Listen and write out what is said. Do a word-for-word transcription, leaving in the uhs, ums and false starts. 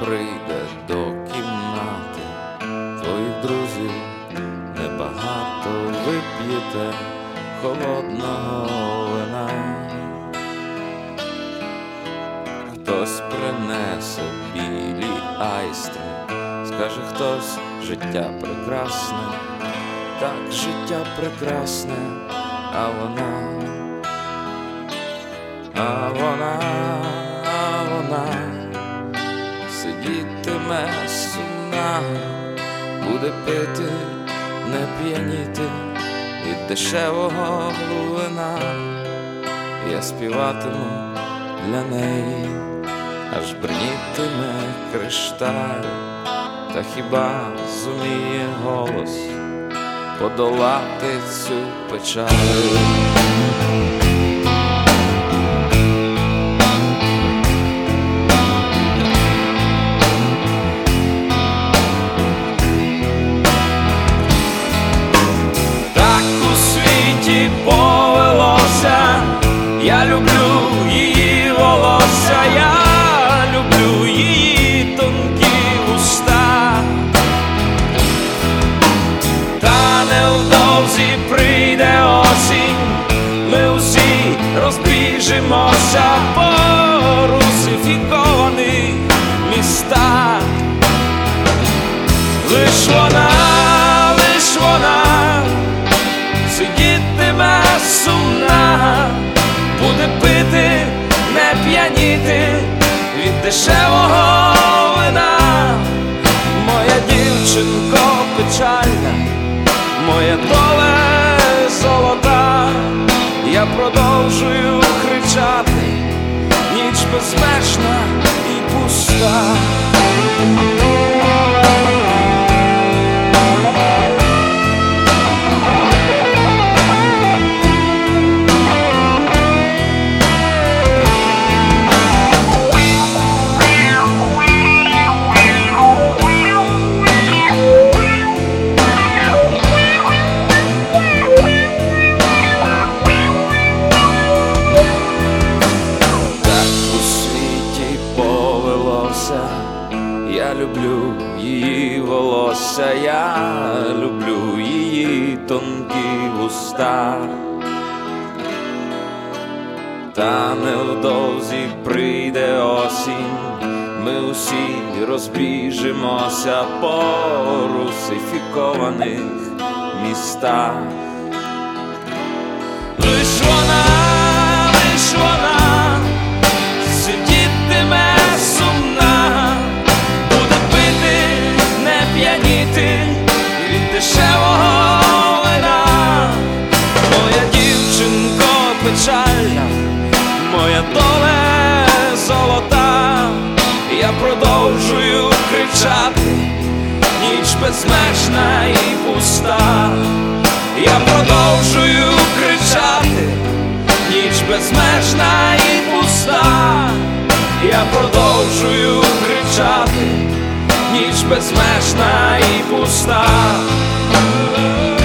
прийде до кімнати твоїх друзів, небагато вип'єте холодного вина. Хтось принесе білі айстри, скаже хтось: життя прекрасне, так, життя прекрасне, а вона, а вона, а вона сидітиме сумна, буде пити, не п'яніти від дешевого вина. Я співатиму для неї, аж бринітиме кришталь, та хіба зуміє голос подолати цю печаль? Так у світі повелося, я люблю її волосся, я люблю її тонкі вуста. Та невдовзі прийде осінь, ми усі розбіжимося по русифікованих містах. Лиш вона, лиш вона сидітиме сумна, буде пити, не п'яніти від дешевого вина. Моя дівчинко печальна, моя доле золота, я продовжую кричати, ніч безмежна і пуста. Я люблю її волосся, я люблю її тонкі вуста. Та невдовзі прийде осінь, ми усі розбіжимося по русифікованих містах. Лиш вона, лиш вона сидітиме сумна, п'яніти від дешевого вина. Моя дівчинко печальна, моя доле золота, я продовжую кричати, ніч безмежна і пуста. Я продовжую кричати, ніч безмежна і пуста. Я продовжую кричати, ніч безмежна і пуста.